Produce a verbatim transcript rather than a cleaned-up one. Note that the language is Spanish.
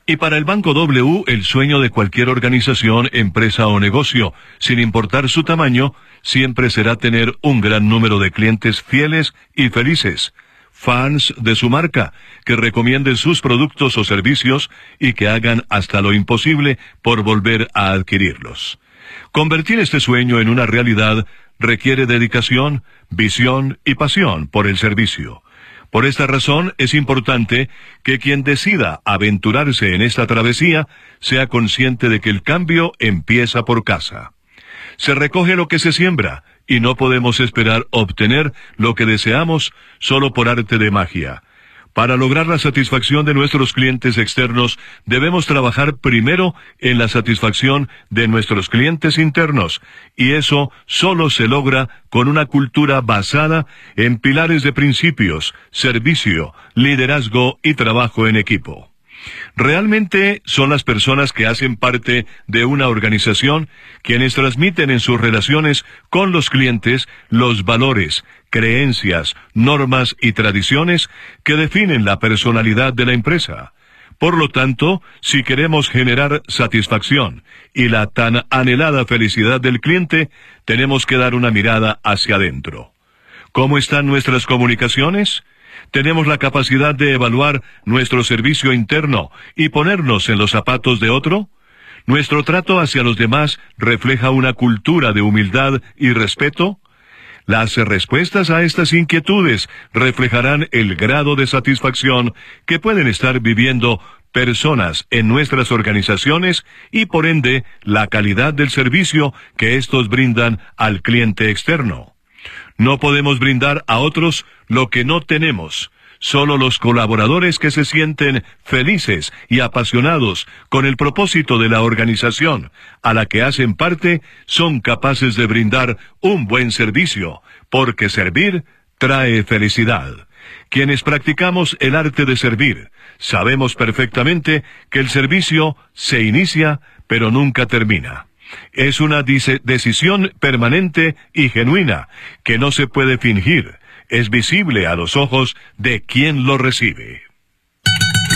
Y para el Banco W, el sueño de cualquier organización, empresa o negocio, sin importar su tamaño, siempre será tener un gran número de clientes fieles y felices, fans de su marca, que recomienden sus productos o servicios y que hagan hasta lo imposible por volver a adquirirlos. Convertir este sueño en una realidad requiere dedicación, visión y pasión por el servicio. Por esta razón es importante que quien decida aventurarse en esta travesía sea consciente de que el cambio empieza por casa. Se recoge lo que se siembra y no podemos esperar obtener lo que deseamos solo por arte de magia. Para lograr la satisfacción de nuestros clientes externos, debemos trabajar primero en la satisfacción de nuestros clientes internos, y eso solo se logra con una cultura basada en pilares de principios, servicio, liderazgo y trabajo en equipo. Realmente son las personas que hacen parte de una organización quienes transmiten en sus relaciones con los clientes los valores, creencias, normas y tradiciones que definen la personalidad de la empresa. Por lo tanto, si queremos generar satisfacción y la tan anhelada felicidad del cliente, tenemos que dar una mirada hacia adentro. ¿Cómo están nuestras comunicaciones? ¿Tenemos la capacidad de evaluar nuestro servicio interno y ponernos en los zapatos de otro? ¿Nuestro trato hacia los demás refleja una cultura de humildad y respeto? Las respuestas a estas inquietudes reflejarán el grado de satisfacción que pueden estar viviendo personas en nuestras organizaciones y, por ende, la calidad del servicio que estos brindan al cliente externo. No podemos brindar a otros lo que no tenemos. Solo los colaboradores que se sienten felices y apasionados con el propósito de la organización a la que hacen parte son capaces de brindar un buen servicio, porque servir trae felicidad. Quienes practicamos el arte de servir, sabemos perfectamente que el servicio se inicia, pero nunca termina. Es una decisión permanente y genuina, que no se puede fingir. Es visible a los ojos de quien lo recibe.